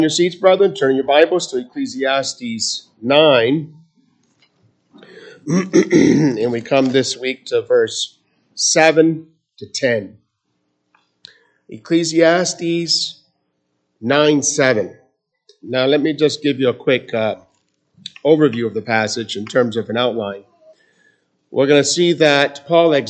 Your seats, brethren, turn your Bibles to Ecclesiastes 9. And we come this week to verse 7 to 10. Ecclesiastes 9:7. Now, let me just give you a quick overview of the passage in terms of an outline. We're going to see that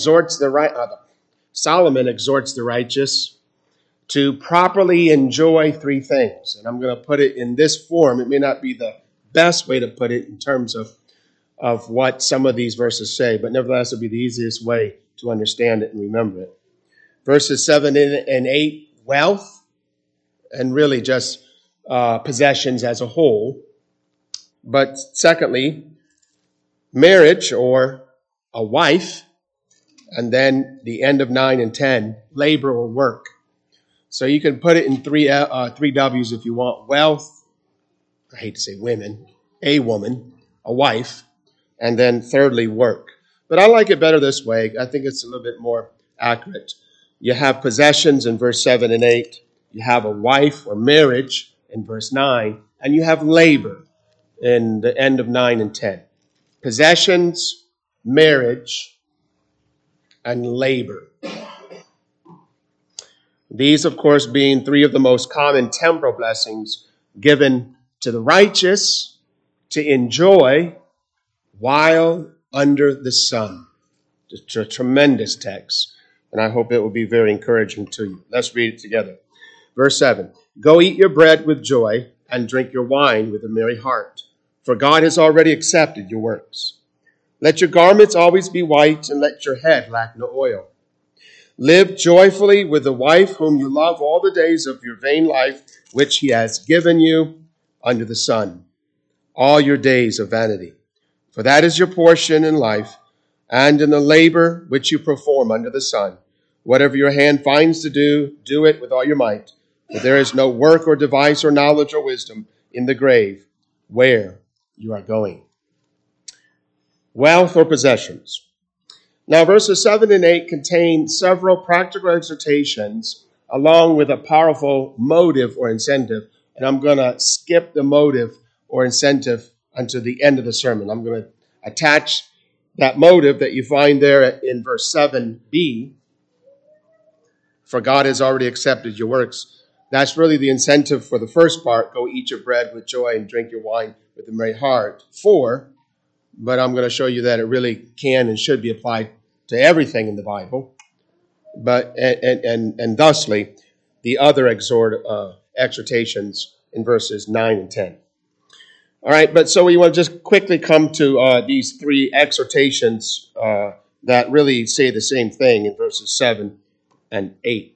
Solomon exhorts the righteous to properly enjoy three things. And I'm going to put it in this form. It may not be the best way to put it in terms of what some of these verses say, but nevertheless, it'll be the easiest way to understand it and remember it. Verses 7 and 8, wealth, and really just possessions as a whole. But secondly, marriage or a wife, and then the end of 9 and 10, labor or work. So you can put it in three W's if you want. Wealth, I hate to say women, a woman, a wife, and then thirdly, work. But I like it better this way. I think it's a little bit more accurate. You have possessions in verse 7 and 8. You have a wife or marriage in verse 9. And you have labor in the end of 9 and 10. Possessions, marriage, and labor. These, of course, being three of the most common temporal blessings given to the righteous to enjoy while under the sun. It's a tremendous text, and I hope it will be very encouraging to you. Let's read it together. Verse 7, go eat your bread with joy and drink your wine with a merry heart, for God has already accepted your works. Let your garments always be white, and let your head lack no oil. Live joyfully with the wife whom you love all the days of your vain life, which he has given you under the sun, all your days of vanity. For that is your portion in life, and in the labor which you perform under the sun. Whatever your hand finds to do, do it with all your might. For there is no work or device or knowledge or wisdom in the grave where you are going. Wealth or possessions. Now, verses 7 and 8 contain several practical exhortations along with a powerful motive or incentive. And I'm going to skip the motive or incentive until the end of the sermon. I'm going to attach that motive that you find there in verse 7b. For God has already accepted your works. That's really the incentive for the first part. Go eat your bread with joy and drink your wine with a merry heart. But I'm going to show you that it really can and should be applied to everything in the Bible. But and thusly, the other exhortations in verses 9 and 10. All right, but so we want to just quickly come to these three exhortations that really say the same thing in verses 7 and 8.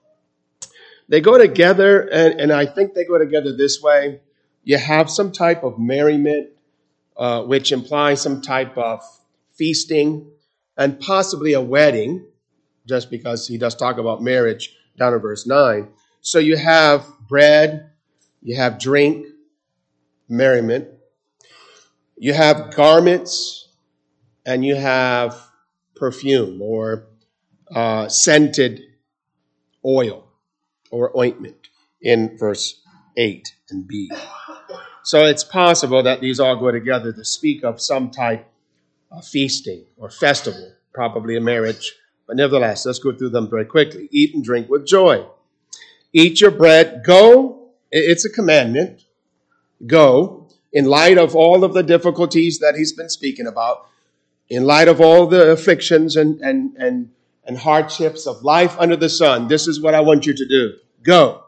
They go together, and I think they go together this way. You have some type of merriment, which implies some type of feasting and possibly a wedding, just because he does talk about marriage down in verse 9. So you have bread, you have drink, merriment, you have garments, and you have perfume or scented oil or ointment in verse 8 and B. So it's possible that these all go together to speak of some type of feasting or festival, probably a marriage. But nevertheless, let's go through them very quickly. Eat and drink with joy. Eat your bread. Go. It's a commandment. Go. In light of all of the difficulties that he's been speaking about, in light of all the afflictions and hardships of life under the sun, this is what I want you to do. Go.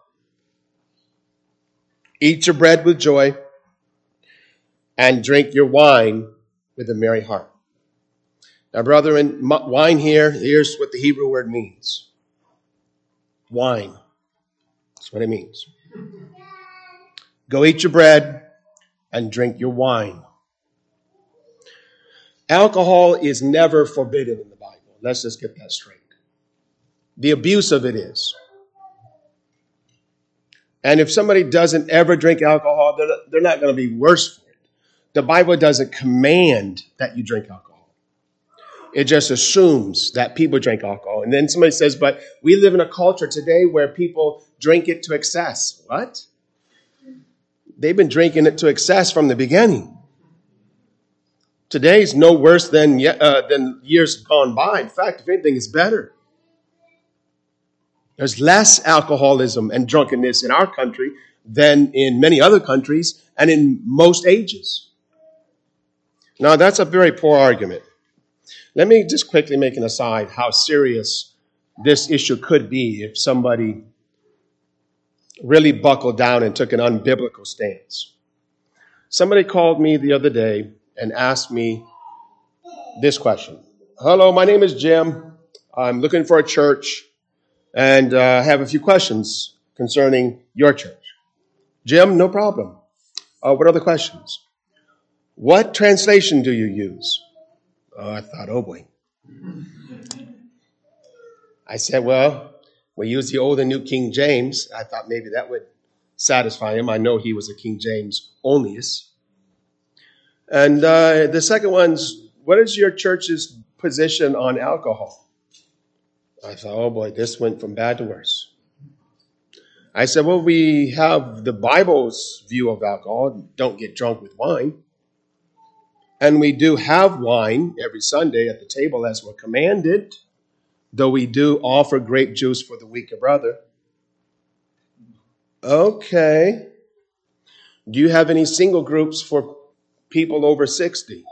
Eat your bread with joy and drink your wine with a merry heart. Now, brethren, wine here's what the Hebrew word means. Wine. That's what it means. Go eat your bread and drink your wine. Alcohol is never forbidden in the Bible. Let's just get that straight. The abuse of it is. And if somebody doesn't ever drink alcohol, they're not going to be worse for it. The Bible doesn't command that you drink alcohol. It just assumes that people drink alcohol. And then somebody says, but we live in a culture today where people drink it to excess. What? They've been drinking it to excess from the beginning. Today's no worse than years gone by. In fact, if anything, it's better. There's less alcoholism and drunkenness in our country than in many other countries and in most ages. Now, that's a very poor argument. Let me just quickly make an aside how serious this issue could be if somebody really buckled down and took an unbiblical stance. Somebody called me the other day and asked me this question. Hello, my name is Jim. I'm looking for a church and have a few questions concerning your church. Jim, no problem. What other questions? What translation do you use? I thought, oh boy. I said, well, we use the Old and New King James. I thought maybe that would satisfy him. I know he was a King James onlyist. And the second one's, what is your church's position on alcohol? I thought, oh boy, this went from bad to worse. I said, well, we have the Bible's view of alcohol. Don't get drunk with wine. And we do have wine every Sunday at the table as we're commanded, though we do offer grape juice for the weaker brother. Okay. Do you have any single groups for people over 60?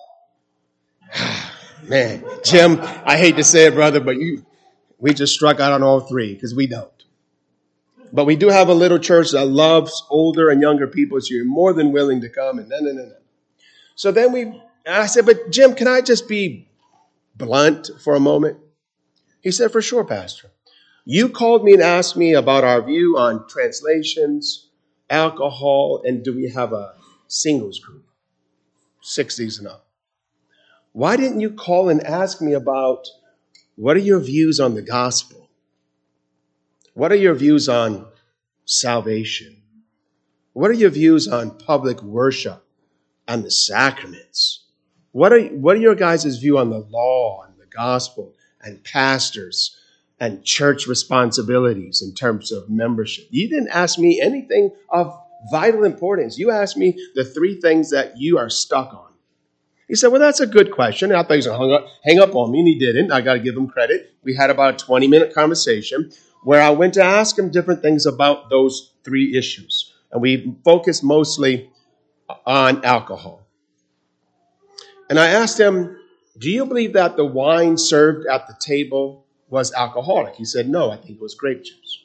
Man, Jim, I hate to say it, brother, but we just struck out on all three because we don't. But we do have a little church that loves older and younger people, so you're more than willing to come. And no. So then I said, but Jim, can I just be blunt for a moment? He said, for sure, Pastor. You called me and asked me about our view on translations, alcohol, and do we have a singles group, 60s and up. Why didn't you call and ask me about what are your views on the gospel? What are your views on salvation? What are your views on public worship and the sacraments? What are your guys' view on the law and the gospel and pastors and church responsibilities in terms of membership? You didn't ask me anything of vital importance. You asked me the three things that you are stuck on. He said, well, that's a good question. And I thought he was going to hang up on me, and he didn't. I got to give him credit. We had about a 20-minute conversation where I went to ask him different things about those three issues. And we focused mostly on alcohol. And I asked him, do you believe that the wine served at the table was alcoholic? He said, no, I think it was grape juice.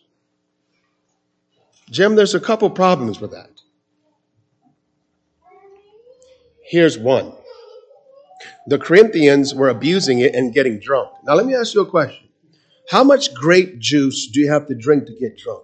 Jim, there's a couple problems with that. Here's one. The Corinthians were abusing it and getting drunk. Now, let me ask you a question. How much grape juice do you have to drink to get drunk?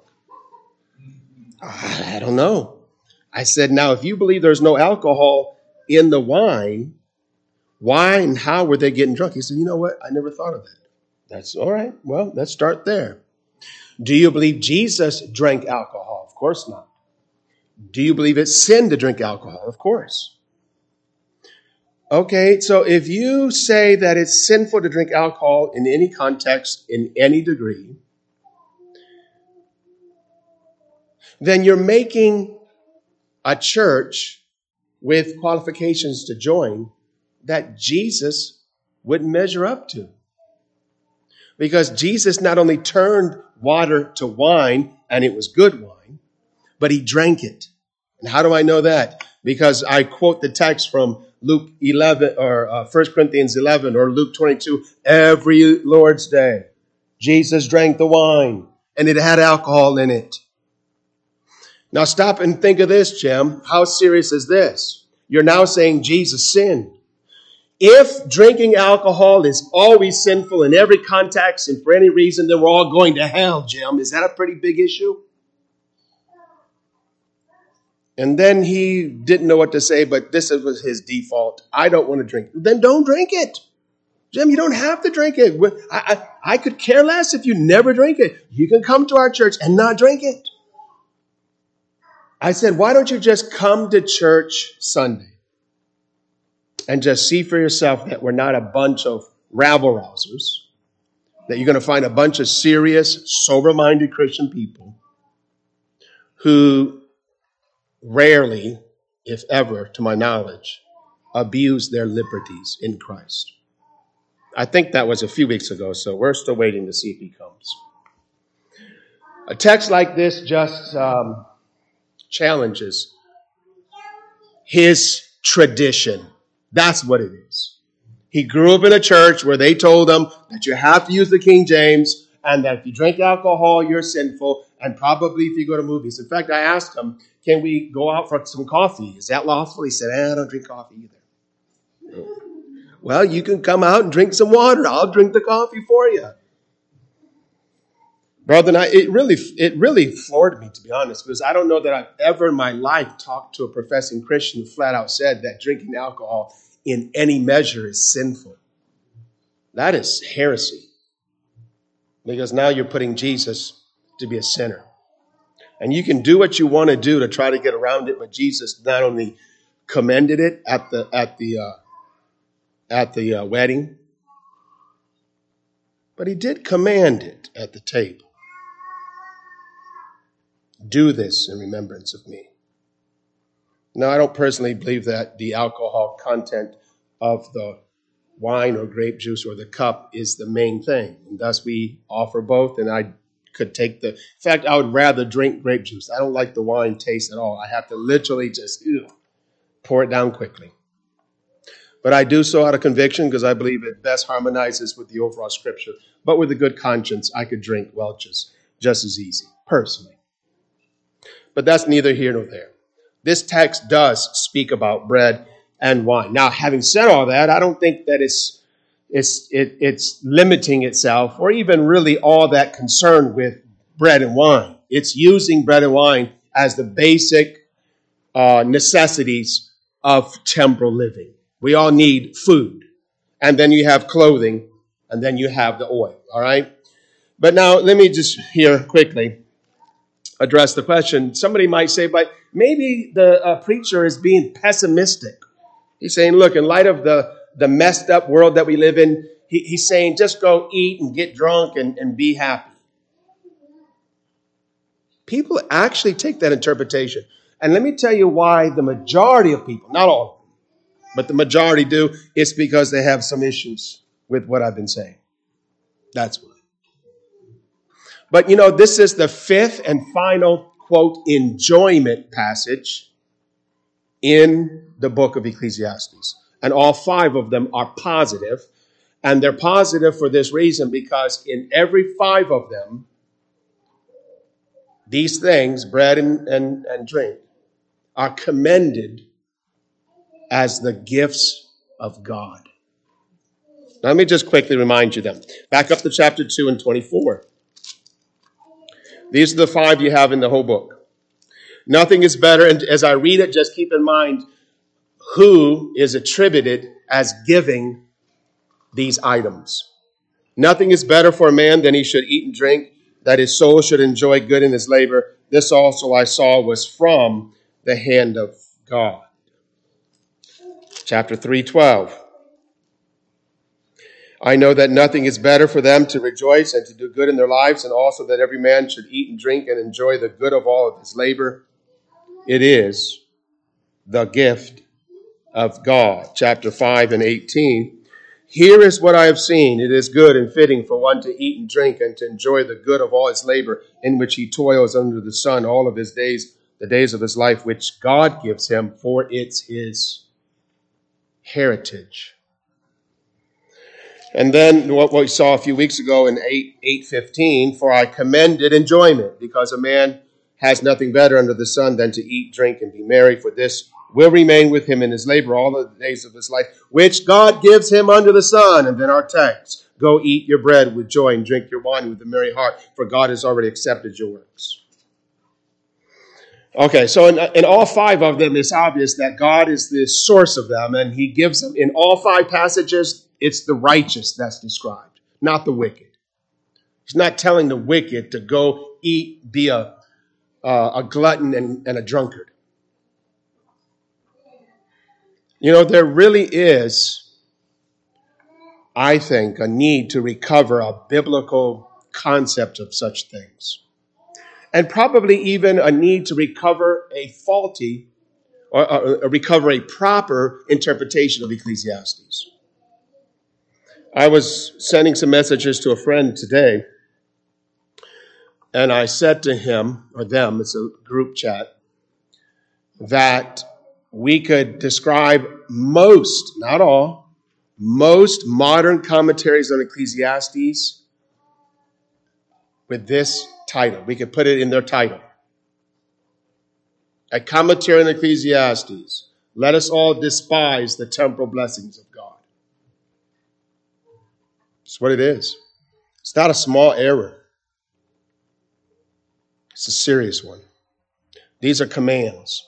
I don't know. I said, now, if you believe there's no alcohol in the wine, why and how were they getting drunk? He said, you know what? I never thought of that. That's all right. Well, let's start there. Do you believe Jesus drank alcohol? Of course not. Do you believe it's sin to drink alcohol? Of course. Okay, so if you say that it's sinful to drink alcohol in any context, in any degree, then you're making a church with qualifications to join that Jesus wouldn't measure up to. Because Jesus not only turned water to wine, and it was good wine, but he drank it. And how do I know that? Because I quote the text from Luke 11 or 1 Corinthians 11 or Luke 22. Every Lord's Day, Jesus drank the wine and it had alcohol in it. Now stop and think of this, Jim. How serious is this? You're now saying Jesus sinned. If drinking alcohol is always sinful in every context and for any reason, then we're all going to hell, Jim. Is that a pretty big issue? And then he didn't know what to say, but this was his default. I don't want to drink. Then don't drink it. Jim, you don't have to drink it. I could care less if you never drink it. You can come to our church and not drink it. I said, why don't you just come to church Sunday and just see for yourself that we're not a bunch of rabble-rousers, that you're going to find a bunch of serious, sober-minded Christian people who rarely, if ever, to my knowledge, abuse their liberties in Christ. I think that was a few weeks ago, so we're still waiting to see if he comes. A text like this just challenges his tradition. That's what it is. He grew up in a church where they told him that you have to use the King James and that if you drink alcohol, you're sinful, and probably if you go to movies. In fact, I asked him, can we go out for some coffee? Is that lawful? He said, I don't drink coffee either. Well, you can come out and drink some water. I'll drink the coffee for you. Brother, it really floored me, to be honest, because I don't know that I've ever in my life talked to a professing Christian who flat out said that drinking alcohol in any measure is sinful. That is heresy. Because now you're putting Jesus to be a sinner. And you can do what you want to do to try to get around it, but Jesus not only commended it at the wedding, but he did command it at the table. Do this in remembrance of me. Now, I don't personally believe that the alcohol content of the wine or grape juice or the cup is the main thing. And thus we offer both, and I could take in fact, I would rather drink grape juice. I don't like the wine taste at all. I have to literally just pour it down quickly. But I do so out of conviction because I believe it best harmonizes with the overall scripture. But with a good conscience, I could drink Welch's just as easy, personally. But that's neither here nor there. This text does speak about bread and wine. Now, having said all that, I don't think that it's limiting itself or even really all that concerned with bread and wine. It's using bread and wine as the basic necessities of temporal living. We all need food. And then you have clothing. And then you have the oil. All right? But now, let me just here quickly address the question. Somebody might say, but maybe the preacher is being pessimistic. He's saying, look, in light of the messed up world that we live in, he's saying just go eat and get drunk and be happy. People actually take that interpretation. And let me tell you why the majority of people, not all of them, but the majority do, it's because they have some issues with what I've been saying. That's why. But this is the fifth and final, quote, enjoyment passage in the book of Ecclesiastes. And all five of them are positive. And they're positive for this reason, because in every five of them, these things, bread and drink, are commended as the gifts of God. Now, let me just quickly remind you them. Back up to chapter 2 and 24. These are the five you have in the whole book. Nothing is better, and as I read it, just keep in mind who is attributed as giving these items. Nothing is better for a man than he should eat and drink, that his soul should enjoy good in his labor. This also I saw was from the hand of God. Chapter 3:12. I know that nothing is better for them to rejoice and to do good in their lives, and also that every man should eat and drink and enjoy the good of all of his labor. It is the gift of God. Chapter 5 and 18. Here is what I have seen. It is good and fitting for one to eat and drink and to enjoy the good of all his labor in which he toils under the sun all of his days, the days of his life, which God gives him, for it's his heritage. And then what we saw a few weeks ago in 8:15, for I commended enjoyment, because a man has nothing better under the sun than to eat, drink, and be merry, for this will remain with him in his labor all the days of his life, which God gives him under the sun. And then our text, go eat your bread with joy and drink your wine with a merry heart, for God has already accepted your works. Okay, so in all five of them, it's obvious that God is the source of them, and he gives them, in all five passages, it's the righteous that's described, not the wicked. He's not telling the wicked to go eat, be a glutton and a drunkard. There really is, I think, a need to recover a biblical concept of such things. and probably even a need to recover a faulty or recover a proper interpretation of Ecclesiastes. I was sending some messages to a friend today, and I said to him, or them, it's a group chat, that we could describe most, not all, most modern commentaries on Ecclesiastes with this title. We could put it in their title. A commentary on Ecclesiastes. Let us all despise the temporal blessings of God. That's what it is. It's not a small error. It's a serious one. These are commands.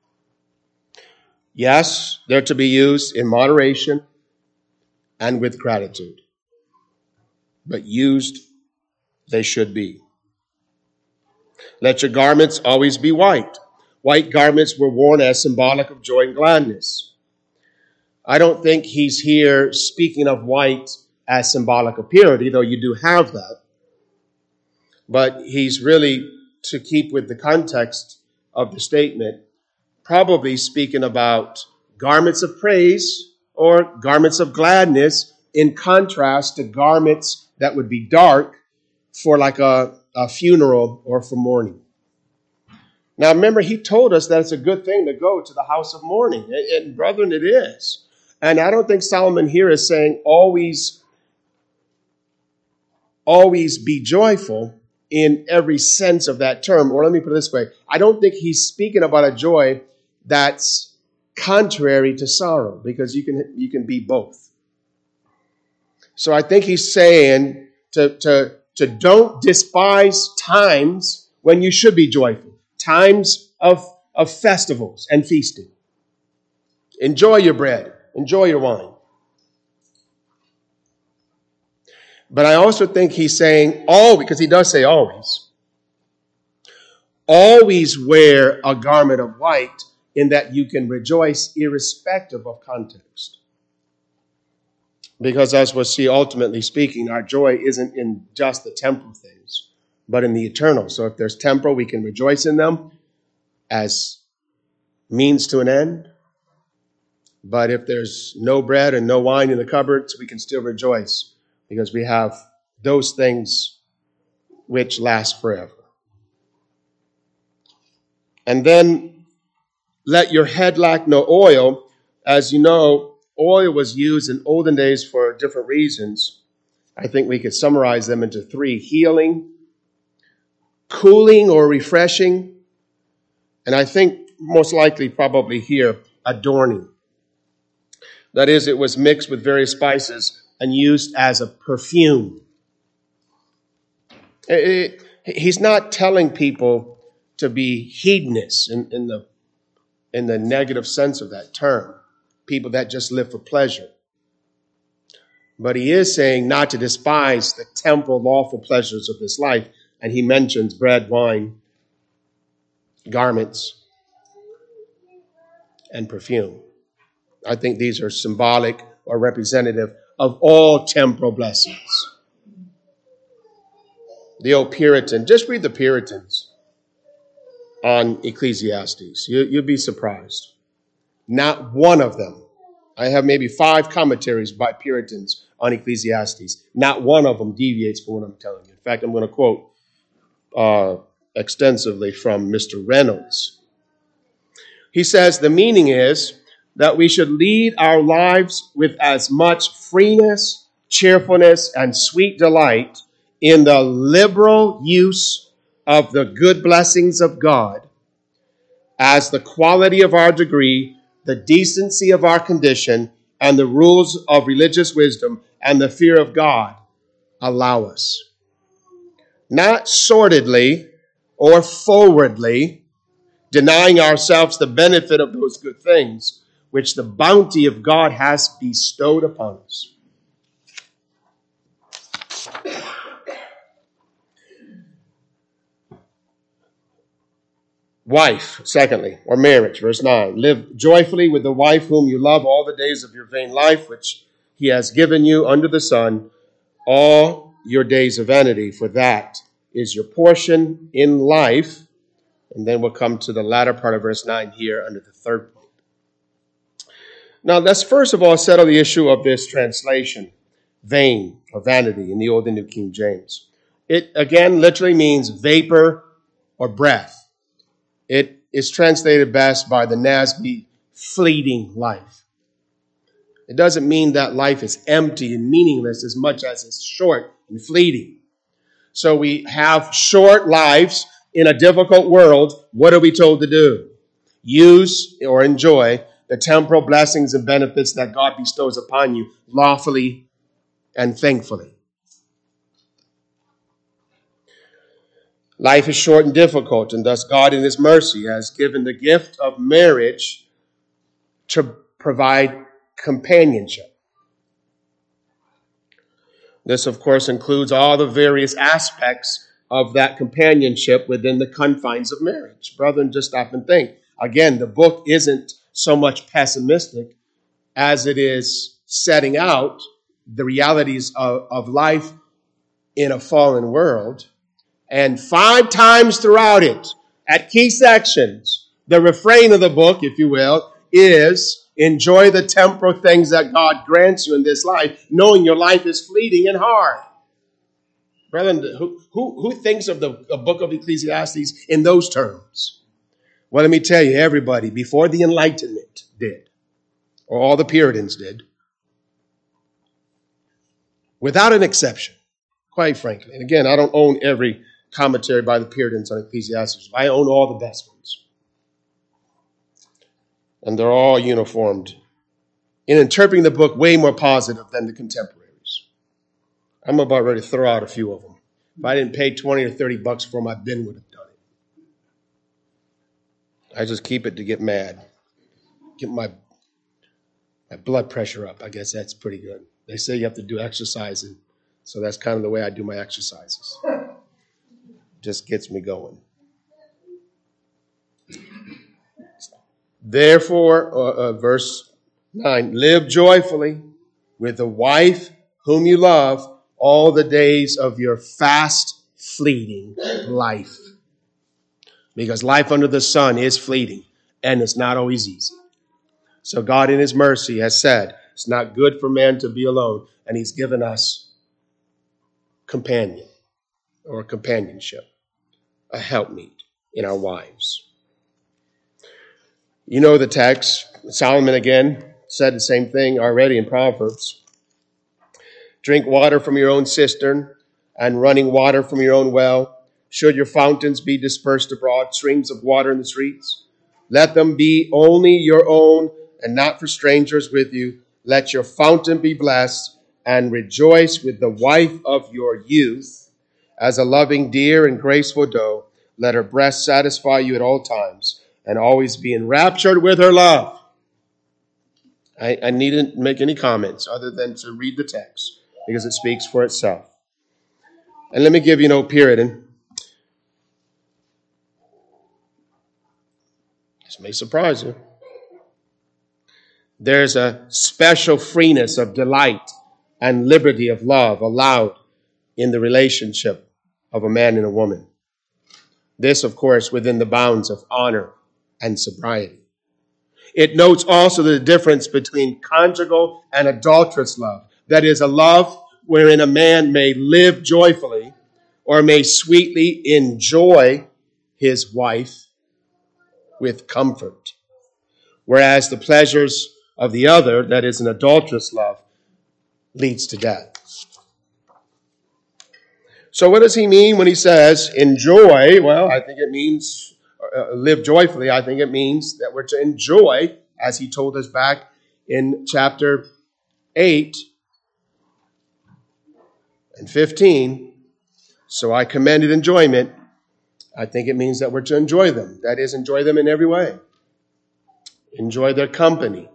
Yes, they're to be used in moderation and with gratitude. But used they should be. Let your garments always be white. White garments were worn as symbolic of joy and gladness. I don't think he's here speaking of white as symbolic of purity, though you do have that. But he's really, to keep with the context of the statement, probably speaking about garments of praise or garments of gladness in contrast to garments that would be dark for like a funeral or for mourning. Now, remember, he told us that it's a good thing to go to the house of mourning. And brethren, it is. And I don't think Solomon here is saying always be joyful in every sense of that term. Or let me put it this way. I don't think he's speaking about a joy that's contrary to sorrow, because you can be both. So I think he's saying to don't despise times when you should be joyful. Times of festivals and feasting. Enjoy your bread. Enjoy your wine. But I also think he's saying always, because he does say always wear a garment of white, in that you can rejoice irrespective of context. Because as we'll see, ultimately speaking, our joy isn't in just the temporal things, but in the eternal. So if there's temporal, we can rejoice in them as means to an end. But if there's no bread and no wine in the cupboards, we can still rejoice, because we have those things which last forever. And then let your head lack no oil. As you know, oil was used in olden days for different reasons. I think we could summarize them into 3: healing, cooling or refreshing, and I think most likely probably here, adorning. That is, it was mixed with various spices and used as a perfume. He's not telling people to be hedonists in the negative sense of that term, people that just live for pleasure. But he is saying not to despise the temporal lawful pleasures of this life, and he mentions bread, wine, garments, and perfume. I think these are symbolic or representative of all temporal blessings. The old Puritan, just read the Puritans on Ecclesiastes. You'll be surprised. Not one of them. I have maybe 5 commentaries by Puritans on Ecclesiastes. Not one of them deviates from what I'm telling you. In fact, I'm going to quote extensively from Mr. Reynolds. He says, the meaning is that we should lead our lives with as much freeness, cheerfulness, and sweet delight in the liberal use of the good blessings of God as the quality of our degree, the decency of our condition, and the rules of religious wisdom and the fear of God allow us. Not sordidly or forwardly, denying ourselves the benefit of those good things which the bounty of God has bestowed upon us. Wife, secondly, or marriage, verse 9. Live joyfully with the wife whom you love all the days of your vain life, which he has given you under the sun, all your days of vanity, for that is your portion in life. And then we'll come to the latter part of verse 9 here under the third point. Now, let's first of all settle the issue of this translation, vain or vanity in the Old and New King James. It, again, literally means vapor or breath. It is translated best by the NASB, fleeting life. It doesn't mean that life is empty and meaningless as much as it's short and fleeting. So we have short lives in a difficult world. What are we told to do? Use or enjoy the temporal blessings and benefits that God bestows upon you lawfully and thankfully. Life is short and difficult, and thus God in his mercy has given the gift of marriage to provide companionship. This, of course, includes all the various aspects of that companionship within the confines of marriage. Brethren, just stop and think. Again, the book isn't so much pessimistic as it is setting out the realities of life in a fallen world. And 5 times throughout it, at key sections, the refrain of the book, if you will, is enjoy the temporal things that God grants you in this life, knowing your life is fleeting and hard. Brethren, who thinks of the book of Ecclesiastes in those terms? Well, let me tell you, everybody before the Enlightenment did, or all the Puritans did, without an exception, quite frankly. And again, I don't own every commentary by the Puritans on Ecclesiastes. I own all the best ones. And they're all uniformed in interpreting the book way more positive than the contemporaries. I'm about ready to throw out a few of them. If I didn't pay 20 or 30 bucks for them, I Ben would have done it. I just keep it to get mad. Get my blood pressure up. I guess that's pretty good. They say you have to do exercise, and so that's kind of the way I do my exercises. Just gets me going. Therefore, verse 9, live joyfully with the wife whom you love all the days of your fast, fleeting life. Because life under the sun is fleeting, and it's not always easy. So God in his mercy has said, it's not good for man to be alone, and he's given us companion or companionship, a helpmeet in our wives. You know the text. Solomon again said the same thing already in Proverbs. Drink water from your own cistern and running water from your own well. Should your fountains be dispersed abroad, streams of water in the streets, let them be only your own and not for strangers with you. Let your fountain be blessed and rejoice with the wife of your youth. As a loving deer and graceful doe, let her breast satisfy you at all times and always be enraptured with her love. I needn't make any comments other than to read the text because it speaks for itself. And let me give you no Puritan. This may surprise you. There's a special freeness of delight and liberty of love allowed in the relationship of a man and a woman. This, of course, within the bounds of honor and sobriety. It notes also the difference between conjugal and adulterous love. That is, a love wherein a man may live joyfully or may sweetly enjoy his wife with comfort. Whereas the pleasures of the other, that is an adulterous love, leads to death. So what does he mean when he says enjoy? Well, I think it means live joyfully. I think it means that we're to enjoy, as he told us back in chapter 8 and 15. So I commended enjoyment. I think it means that we're to enjoy them. That is, enjoy them in every way. Enjoy their company.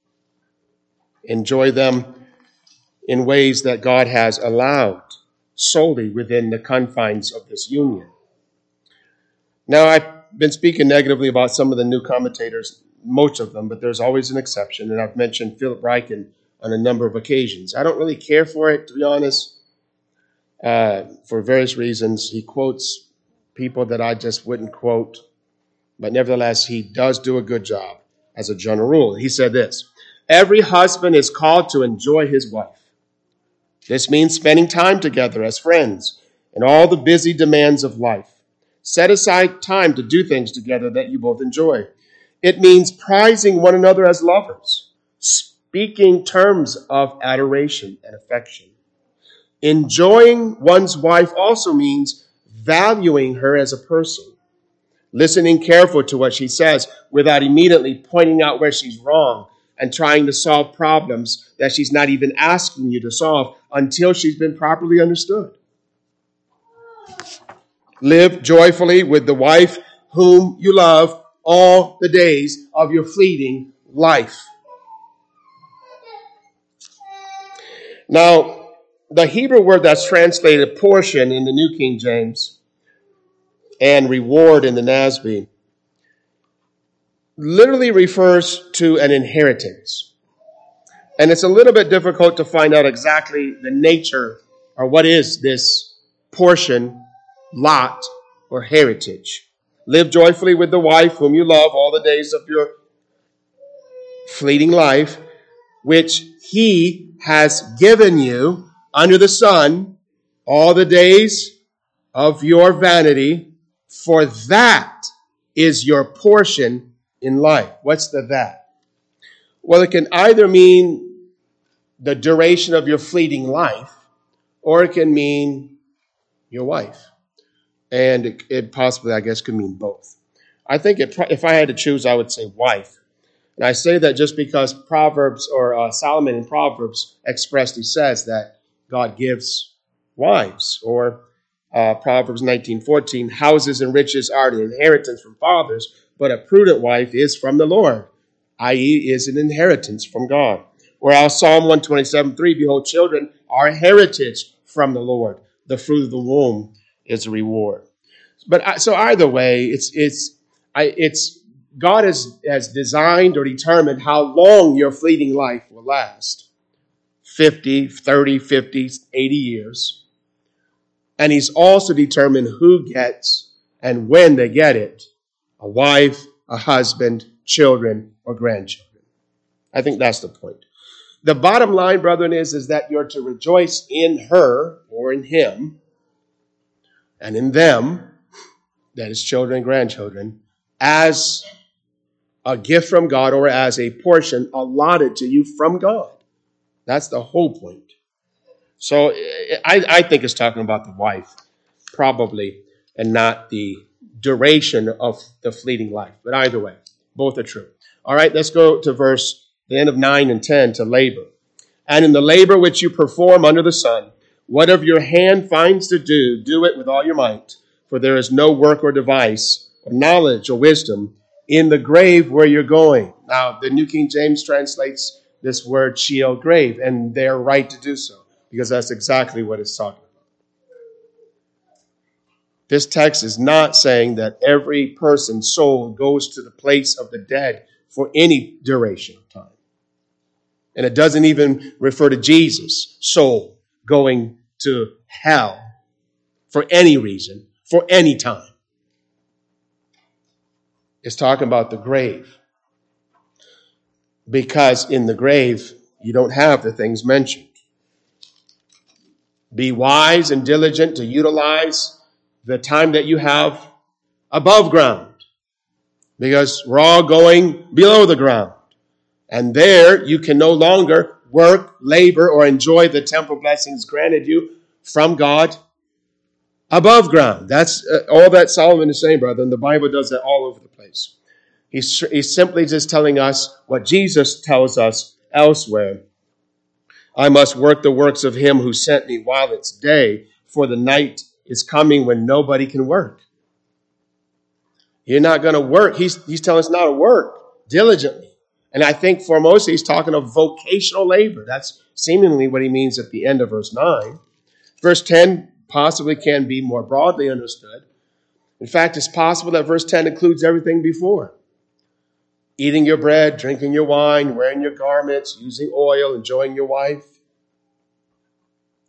Enjoy them in ways that God has allowed solely within the confines of this union. Now, I've been speaking negatively about some of the new commentators, most of them, but there's always an exception, and I've mentioned Philip Ryken on a number of occasions. I don't really care for it, to be honest. for various reasons. He quotes people that I just wouldn't quote, but nevertheless, he does do a good job as a general rule. He said this: every husband is called to enjoy his wife. This means spending time together as friends in all the busy demands of life. Set aside time to do things together that you both enjoy. It means prizing one another as lovers, speaking terms of adoration and affection. Enjoying one's wife also means valuing her as a person, listening careful to what she says without immediately pointing out where she's wrong and trying to solve problems that she's not even asking you to solve until she's been properly understood. Live joyfully with the wife whom you love all the days of your fleeting life. Now, the Hebrew word that's translated portion in the New King James and reward in the NASB literally refers to an inheritance. And it's a little bit difficult to find out exactly the nature or what is this portion, lot, or heritage. Live joyfully with the wife whom you love all the days of your fleeting life, which he has given you under the sun all the days of your vanity, for that is your portion in life. What's the that? Well, it can either mean the duration of your fleeting life, or it can mean your wife. And it possibly, I guess, could mean both. I think if I had to choose, I would say wife. And I say that just because Proverbs or Solomon in Proverbs expressly says that God gives wives. Or Proverbs 19:14, houses and riches are an inheritance from fathers, but a prudent wife is from the Lord, i.e. is an inheritance from God. Or else Psalm 127:3, behold, children are a heritage from the Lord. The fruit of the womb is a reward. But so either way, it's God has designed or determined how long your fleeting life will last. 50, 30, 50, 80 years. And he's also determined who gets and when they get it. A wife, a husband, children, or grandchildren. I think that's the point. The bottom line, brethren, is that you're to rejoice in her or in him and in them, that is children and grandchildren, as a gift from God or as a portion allotted to you from God. That's the whole point. So I think it's talking about the wife, probably, and not the duration of the fleeting life. But either way, both are true. All right, let's go to the end of 9 and 10, to labor. And in the labor which you perform under the sun, whatever your hand finds to do, do it with all your might. For there is no work or device or knowledge or wisdom in the grave where you're going. Now, the New King James translates this word Sheol, grave, and they're right to do so, because that's exactly what it's talking about. This text is not saying that every person's soul goes to the place of the dead for any duration of time. And it doesn't even refer to Jesus' soul going to hell for any reason, for any time. It's talking about the grave. Because in the grave, you don't have the things mentioned. Be wise and diligent to utilize the time that you have above ground, because we're all going below the ground. And there you can no longer work, labor, or enjoy the temporal blessings granted you from God above ground. That's all that Solomon is saying, brother, and the Bible does that all over the place. He's simply just telling us what Jesus tells us elsewhere. I must work the works of him who sent me while it's day, for the night is coming when nobody can work. You're not going to work. He's telling us not to work diligently. And I think for most, he's talking of vocational labor. That's seemingly what he means at the end of verse 9. Verse 10 possibly can be more broadly understood. In fact, it's possible that verse 10 includes everything before. Eating your bread, drinking your wine, wearing your garments, using oil, enjoying your wife.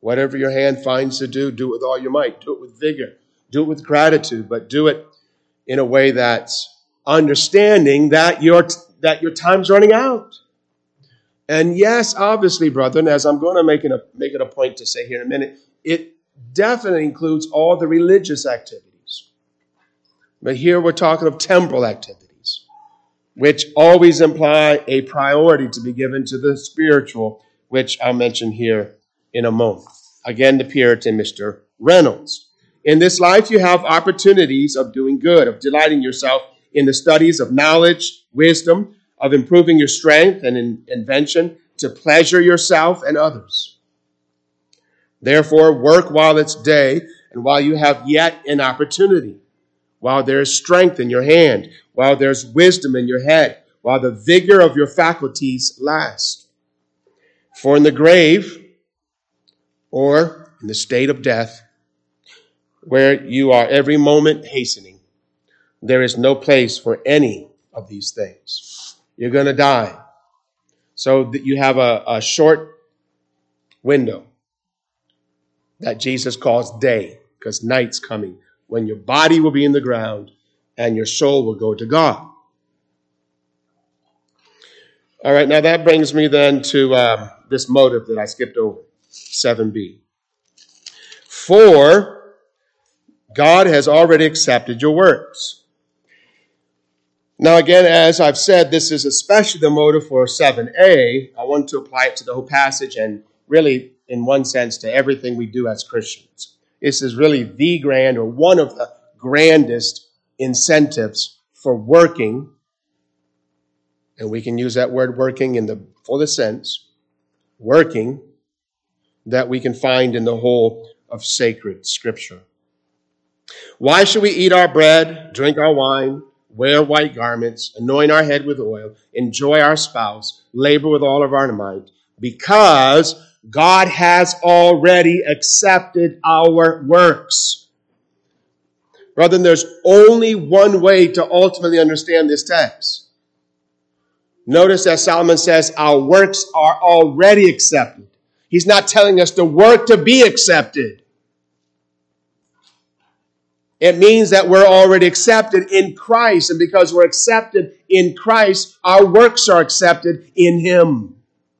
Whatever your hand finds to do, do it with all your might. Do it with vigor. Do it with gratitude, but do it in a way that's understanding that your time's running out. And yes, obviously, brethren, as I'm going to make it a point to say here in a minute, it definitely includes all the religious activities. But here we're talking of temporal activities, which always imply a priority to be given to the spiritual, which I'll mention here in a moment. Again, the Puritan, Mr. Reynolds. In this life, you have opportunities of doing good, of delighting yourself in the studies of knowledge, wisdom, of improving your strength and invention, to pleasure yourself and others. Therefore, work while it's day and while you have yet an opportunity, while there is strength in your hand, while there's wisdom in your head, while the vigor of your faculties last. For in the grave, or in the state of death, where you are every moment hastening, there is no place for any of these things. You're going to die. So that you have a short window that Jesus calls day, because night's coming, when your body will be in the ground and your soul will go to God. All right, now that brings me then to this motive that I skipped over, 7b. For God has already accepted your works. Now again, as I've said, this is especially the motive for 7a. I want to apply it to the whole passage and really, in one sense, to everything we do as Christians. This is really the grand, or one of the grandest incentives for working, and we can use that word working in the fullest sense, working, that we can find in the whole of sacred Scripture. Why should we eat our bread, drink our wine, wear white garments, anoint our head with oil, enjoy our spouse, labor with all of our might? Because God has already accepted our works. Brethren, there's only one way to ultimately understand this text. Notice that Solomon says our works are already accepted. He's not telling us to work to be accepted. It means that we're already accepted in Christ, and because we're accepted in Christ, our works are accepted in Him.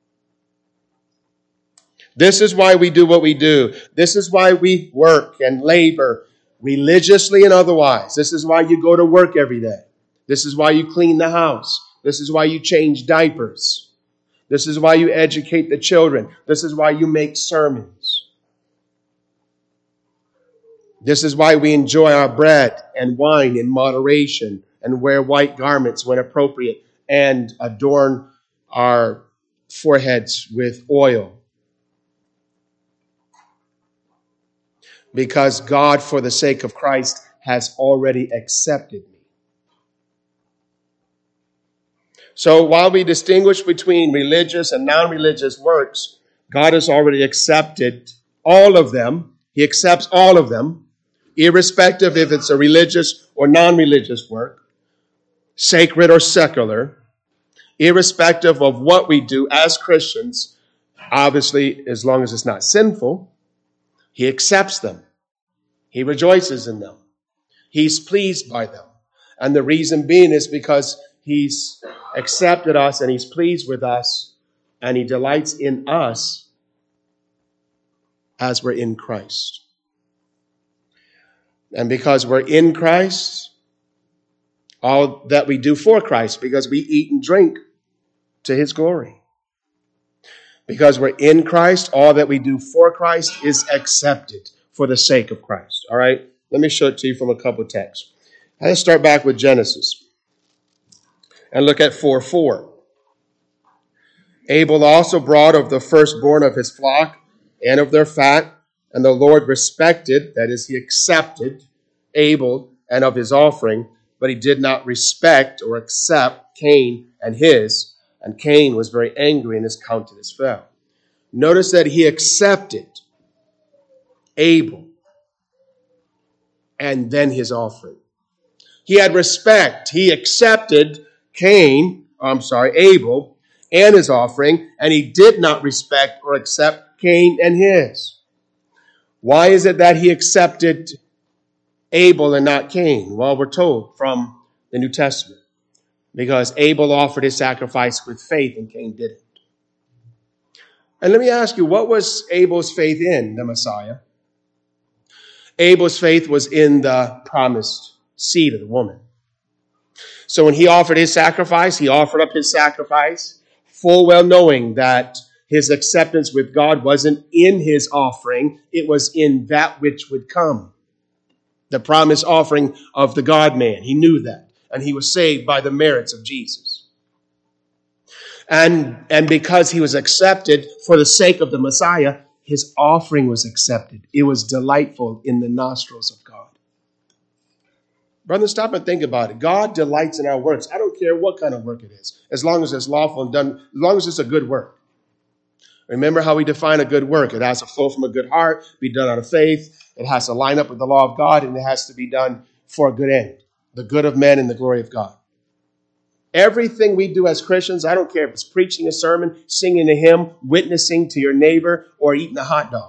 This is why we do what we do. This is why we work and labor, religiously and otherwise. This is why you go to work every day. This is why you clean the house. This is why you change diapers. This is why you educate the children. This is why you make sermons. This is why we enjoy our bread and wine in moderation and wear white garments when appropriate and adorn our foreheads with oil. Because God, for the sake of Christ, has already accepted me. So while we distinguish between religious and non-religious works, God has already accepted all of them. He accepts all of them, irrespective if it's a religious or non-religious work, sacred or secular, irrespective of what we do as Christians. Obviously, as long as it's not sinful, He accepts them. He rejoices in them. He's pleased by them. And the reason being is because He's accepted us and He's pleased with us and He delights in us as we're in Christ. And because we're in Christ, all that we do for Christ, because we eat and drink to His glory. Because we're in Christ, all that we do for Christ is accepted for the sake of Christ. All right? Let me show it to you from a couple of texts. Let's start back with Genesis and look at 4:4. Abel also brought of the firstborn of his flock and of their fat, and the Lord respected, that is, He accepted Abel and of his offering, but He did not respect or accept Cain and his, and Cain was very angry and his countenance fell. Notice that he accepted Abel and then his offering. He had respect. He accepted Abel and his offering, and he did not respect or accept Cain and his. Why is it that he accepted Abel and not Cain? Well, we're told from the New Testament. Because Abel offered his sacrifice with faith and Cain didn't. And let me ask you, what was Abel's faith in? The Messiah. Abel's faith was in the promised seed of the woman. So when he offered his sacrifice, he offered up his sacrifice, full well knowing that his acceptance with God wasn't in his offering, it was in that which would come. The promised offering of the God-man. He knew that. And he was saved by the merits of Jesus. And because he was accepted for the sake of the Messiah, his offering was accepted. It was delightful in the nostrils of God. Brother, stop and think about it. God delights in our works. I don't care what kind of work it is, as long as it's lawful and done, as long as it's a good work. Remember how we define a good work. It has to flow from a good heart, be done out of faith. It has to line up with the law of God, and it has to be done for a good end, the good of men and the glory of God. Everything we do as Christians, I don't care if it's preaching a sermon, singing a hymn, witnessing to your neighbor, or eating a hot dog.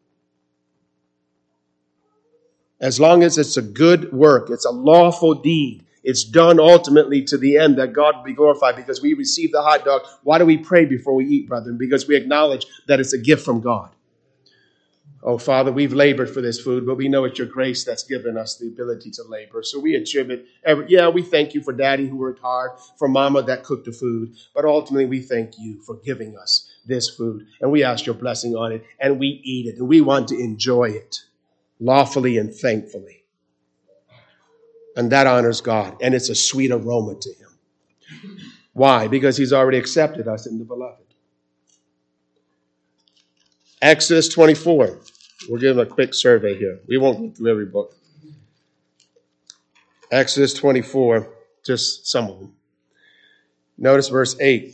As long as it's a good work, it's a lawful deed, it's done ultimately to the end that God will be glorified because we receive the hot dog. Why do we pray before we eat, brethren? Because we acknowledge that it's a gift from God. Oh, Father, we've labored for this food, but we know it's your grace that's given us the ability to labor. So we attribute, we thank you for Daddy who worked hard, for Mama that cooked the food, but ultimately we thank you for giving us this food. And we ask your blessing on it, and we eat it, and we want to enjoy it lawfully and thankfully. And that honors God, and it's a sweet aroma to him. Why? Because he's already accepted us in the beloved. Exodus 24. We'll give them a quick survey here. We won't go through every book. Exodus 24, just some of them. Notice verse 8.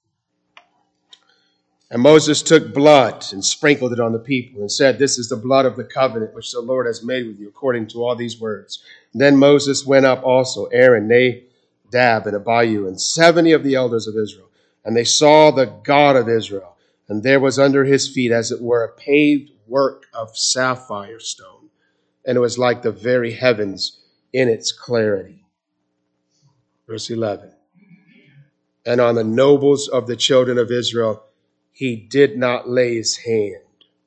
And Moses took blood and sprinkled it on the people and said, "This is the blood of the covenant which the Lord has made with you according to all these words." And then Moses went up also, Aaron, Nadab, and Abihu, and 70 of the elders of Israel. And they saw the God of Israel. And there was under his feet, as it were, a paved work of sapphire stone. And it was like the very heavens in its clarity. Verse 11. And on the nobles of the children of Israel, he did not lay his hand.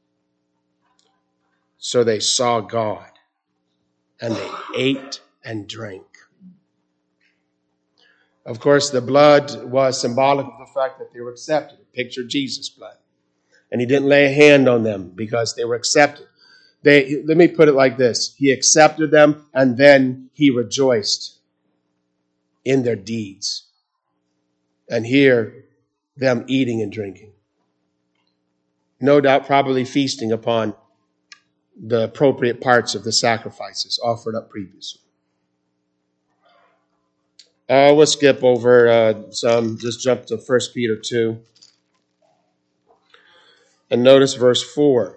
So they saw God, and they ate and drank. Of course, the blood was symbolic of the fact that they were accepted. It pictured Jesus' blood. And he didn't lay a hand on them because they were accepted. Let me put it like this. He accepted them, and then he rejoiced in their deeds. And here, them eating and drinking. No doubt probably feasting upon the appropriate parts of the sacrifices offered up previously. We'll skip over some, just jump to 1 Peter 2. And notice verse 4.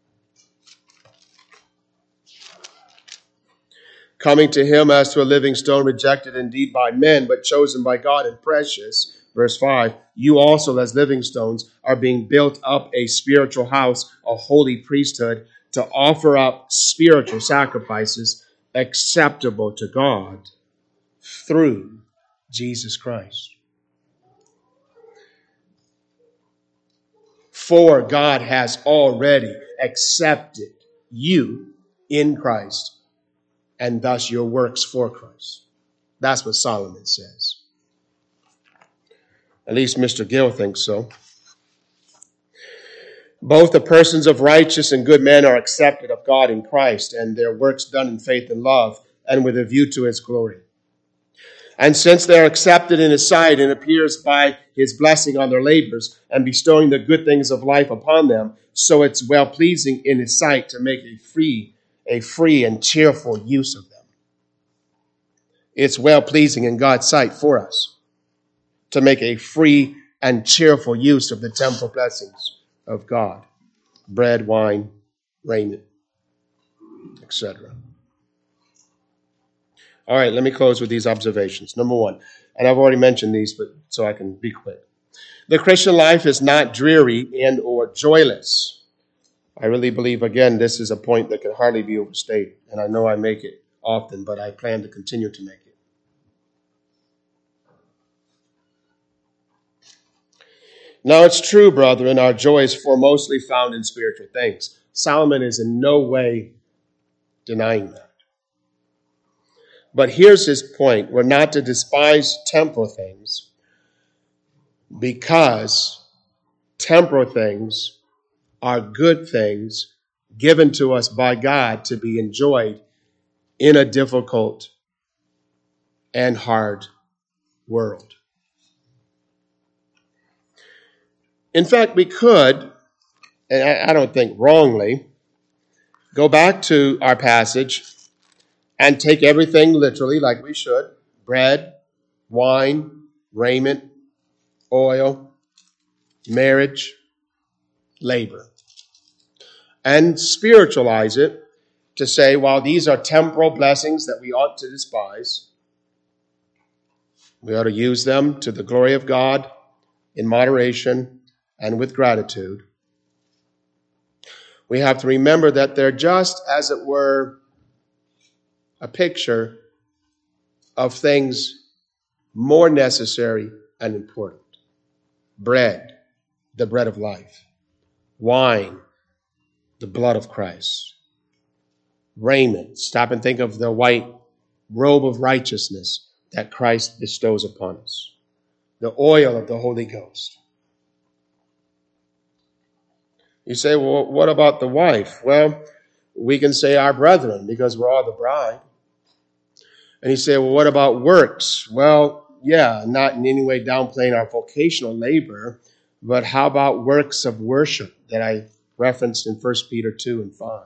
Coming to him as to a living stone, rejected indeed by men, but chosen by God and precious. Verse 5, you also as living stones are being built up a spiritual house, a holy priesthood, to offer up spiritual sacrifices acceptable to God through Jesus Christ. For God has already accepted you in Christ, and thus your works for Christ. That's what Solomon says. At least Mr. Gill thinks so. Both the persons of righteous and good men are accepted of God in Christ, and their works done in faith and love, and with a view to his glory. And since they are accepted in his sight, and appears by his blessing on their labors, and bestowing the good things of life upon them, so it's well-pleasing in his sight to make a free and cheerful use of them. It's well-pleasing in God's sight for us to make a free and cheerful use of the temporal blessings of God. Bread, wine, raiment, etc. All right, let me close with these observations. Number one, and I've already mentioned these, but so I can be quick. The Christian life is not dreary and or joyless. I really believe, again, this is a point that can hardly be overstated. And I know I make it often, but I plan to continue to make it. Now, it's true, brethren, our joy is foremostly found in spiritual things. Solomon is in no way denying that. But here's his point. We're not to despise temporal things, because temporal things are good things given to us by God to be enjoyed in a difficult and hard world. In fact, we could, and I don't think wrongly, go back to our passage and take everything literally like we should. Bread, wine, raiment, oil, marriage, labor. And spiritualize it to say, while these are temporal blessings that we ought to despise, we ought to use them to the glory of God in moderation and with gratitude. We have to remember that they're just, as it were, a picture of things more necessary and important. Bread, the bread of life. Wine, the blood of Christ. Raiment, stop and think of the white robe of righteousness that Christ bestows upon us. The oil of the Holy Ghost. You say, well, what about the wife? Well, we can say our brethren because we're all the bride. And you say, well, what about works? Well, yeah, not in any way downplaying our vocational labor, but how about works of worship that I referenced in 1 Peter 2 and 5?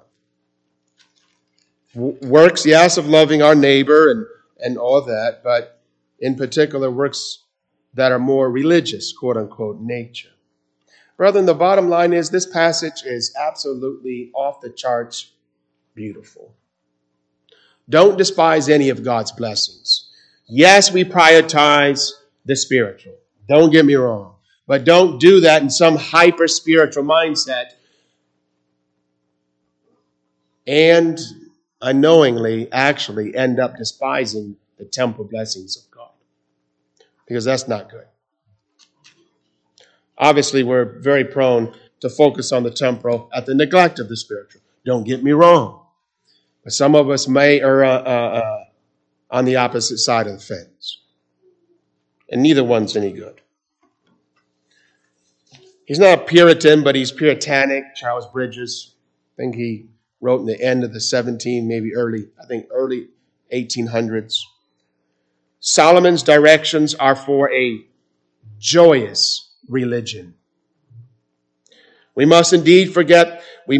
Works, yes, of loving our neighbor and all that, but in particular works that are more religious, quote unquote, nature. Brethren, the bottom line is this passage is absolutely off the charts beautiful. Don't despise any of God's blessings. Yes, we prioritize the spiritual. Don't get me wrong. But don't do that in some hyper-spiritual mindset and unknowingly actually end up despising the temporal blessings of God. Because that's not good. Obviously, we're very prone to focus on the temporal at the neglect of the spiritual. Don't get me wrong. But some of us may err on the opposite side of the fence. And neither one's any good. He's not a Puritan, but he's puritanic. Charles Bridges, I think he wrote in the end of the early 1800s. Solomon's directions are for a joyous religion. We mustn't indeed forget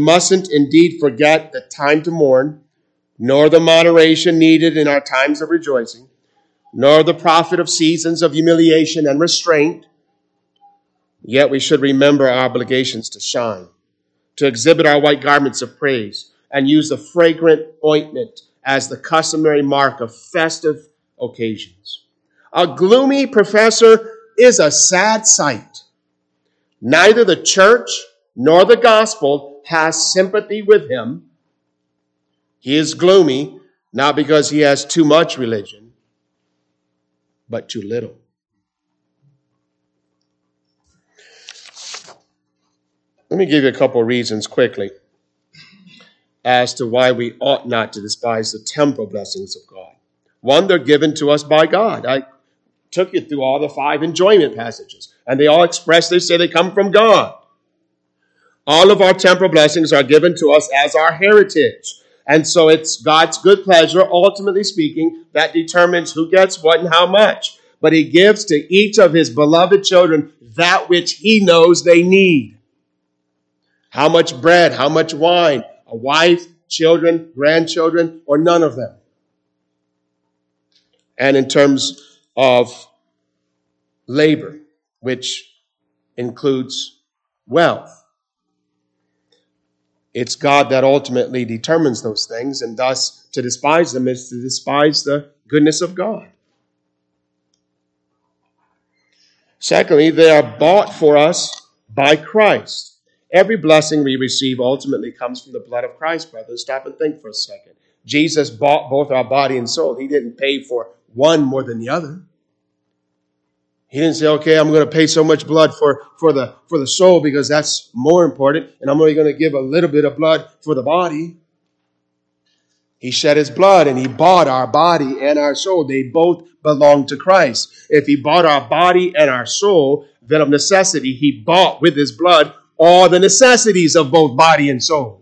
the time to mourn, nor the moderation needed in our times of rejoicing, nor the profit of seasons of humiliation and restraint. Yet we should remember our obligations to shine, to exhibit our white garments of praise, and use the fragrant ointment as the customary mark of festive occasions. A gloomy professor is a sad sight. Neither the church nor the gospel has sympathy with him. He is gloomy, not because he has too much religion, but too little. Let me give you a couple of reasons quickly as to why we ought not to despise the temporal blessings of God. One, they're given to us by God. I took you through all the 5 enjoyment passages, and they all expressly say they come from God. All of our temporal blessings are given to us as our heritage. And so it's God's good pleasure, ultimately speaking, that determines who gets what and how much. But he gives to each of his beloved children that which he knows they need. How much bread, how much wine, a wife, children, grandchildren, or none of them. And in terms of labor, which includes wealth, it's God that ultimately determines those things, and thus to despise them is to despise the goodness of God. Secondly, they are bought for us by Christ. Every blessing we receive ultimately comes from the blood of Christ, brothers. Stop and think for a second. Jesus bought both our body and soul. He didn't pay for one more than the other. He didn't say, okay, I'm going to pay so much blood for the soul because that's more important, and I'm only going to give a little bit of blood for the body. He shed his blood and he bought our body and our soul. They both belong to Christ. If he bought our body and our soul, then of necessity, he bought with his blood all the necessities of both body and soul.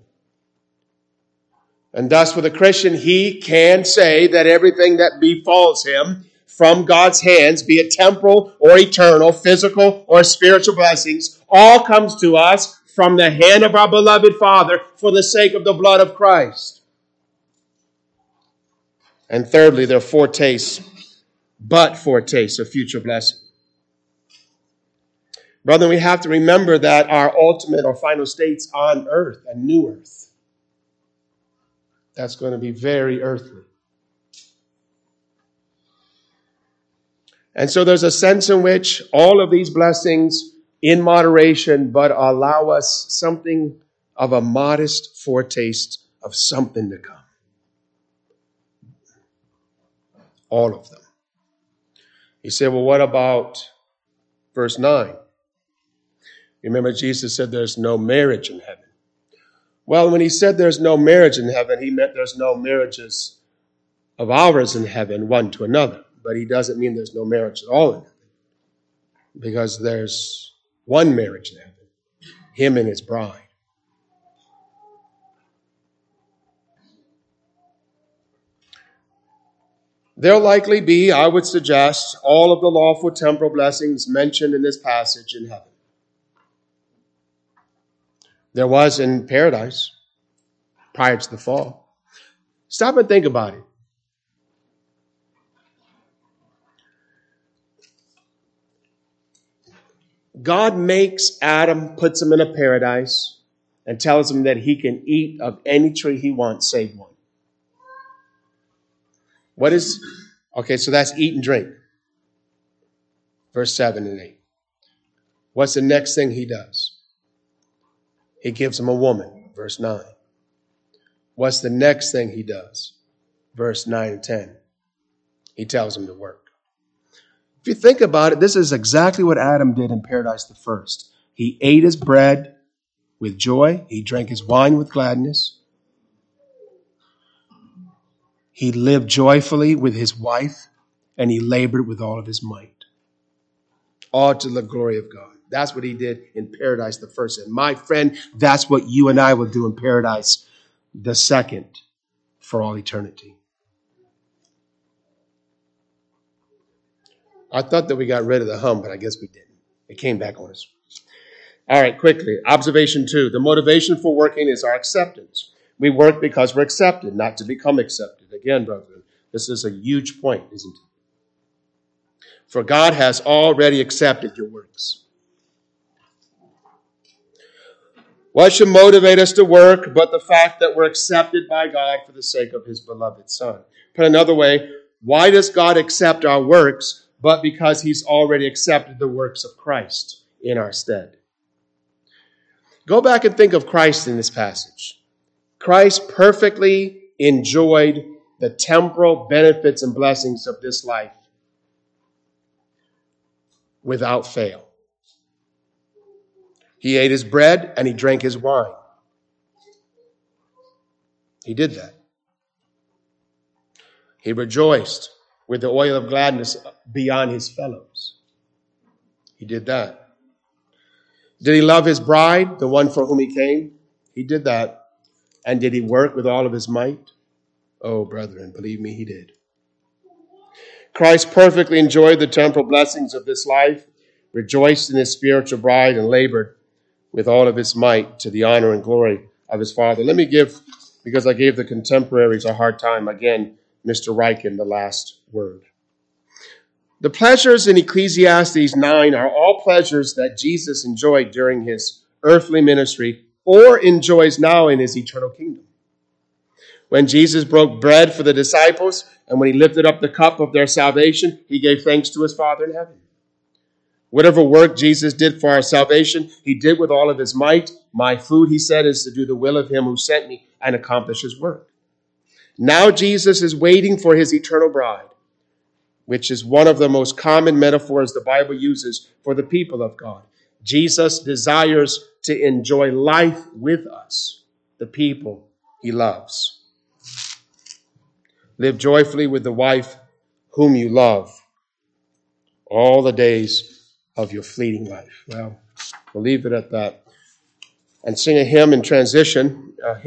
And thus, for the Christian, he can say that everything that befalls him from God's hands, be it temporal or eternal, physical or spiritual blessings, all comes to us from the hand of our beloved Father for the sake of the blood of Christ. And thirdly, there are foretastes of future blessing. Brethren, we have to remember that our ultimate or final state's on earth, a new earth. That's going to be very earthly. And so there's a sense in which all of these blessings in moderation, but allow us something of a modest foretaste of something to come. All of them. He said, well, what about verse 9? Remember, Jesus said there's no marriage in heaven. Well, when he said there's no marriage in heaven, he meant there's no marriages of ours in heaven, one to another. But he doesn't mean there's no marriage at all in heaven. Because there's one marriage in heaven, him and his bride. There'll likely be, I would suggest, all of the lawful temporal blessings mentioned in this passage in heaven. There was in paradise prior to the fall. Stop and think about it. God makes Adam, puts him in a paradise, and tells him that he can eat of any tree he wants, save one. So that's eat and drink. Verse 7 and 8. What's the next thing he does? He gives him a woman. Verse 9. What's the next thing he does? Verse 9 and 10. He tells him to work. If you think about it, this is exactly what Adam did in paradise the first. He ate his bread with joy. He drank his wine with gladness. He lived joyfully with his wife, and he labored with all of his might. All to the glory of God. That's what he did in paradise the first. And my friend, that's what you and I will do in paradise the second for all eternity. I thought that we got rid of the hum, but I guess we didn't. It came back on us. All right, quickly. Observation 2. The motivation for working is our acceptance. We work because we're accepted, not to become accepted. Again, brethren, this is a huge point, isn't it? For God has already accepted your works. What should motivate us to work but the fact that we're accepted by God for the sake of his beloved Son? Put another way, why does God accept our works but because he's already accepted the works of Christ in our stead? Go back and think of Christ in this passage. Christ perfectly enjoyed the temporal benefits and blessings of this life without fail. He ate his bread and he drank his wine. He did that. He rejoiced with the oil of gladness beyond his fellows. He did that. Did he love his bride, the one for whom he came? He did that. And did he work with all of his might? Oh, brethren, believe me, he did. Christ perfectly enjoyed the temporal blessings of this life, rejoiced in his spiritual bride, and labored with all of his might to the honor and glory of his Father. Let me give, because I gave the contemporaries a hard time, again, Mr. Ryken, the last word. The pleasures in Ecclesiastes 9 are all pleasures that Jesus enjoyed during his earthly ministry or enjoys now in his eternal kingdom. When Jesus broke bread for the disciples and when he lifted up the cup of their salvation, he gave thanks to his Father in heaven. Whatever work Jesus did for our salvation, he did with all of his might My food, he said, is to do the will of him who sent me and accomplish his work. Now Jesus is waiting for his eternal bride, which is one of the most common metaphors the Bible uses for the people of God. Jesus desires to enjoy life with us, the people he loves. Live joyfully with the wife whom you love all the days of your fleeting life. Well, we'll leave it at that and sing a hymn in transition.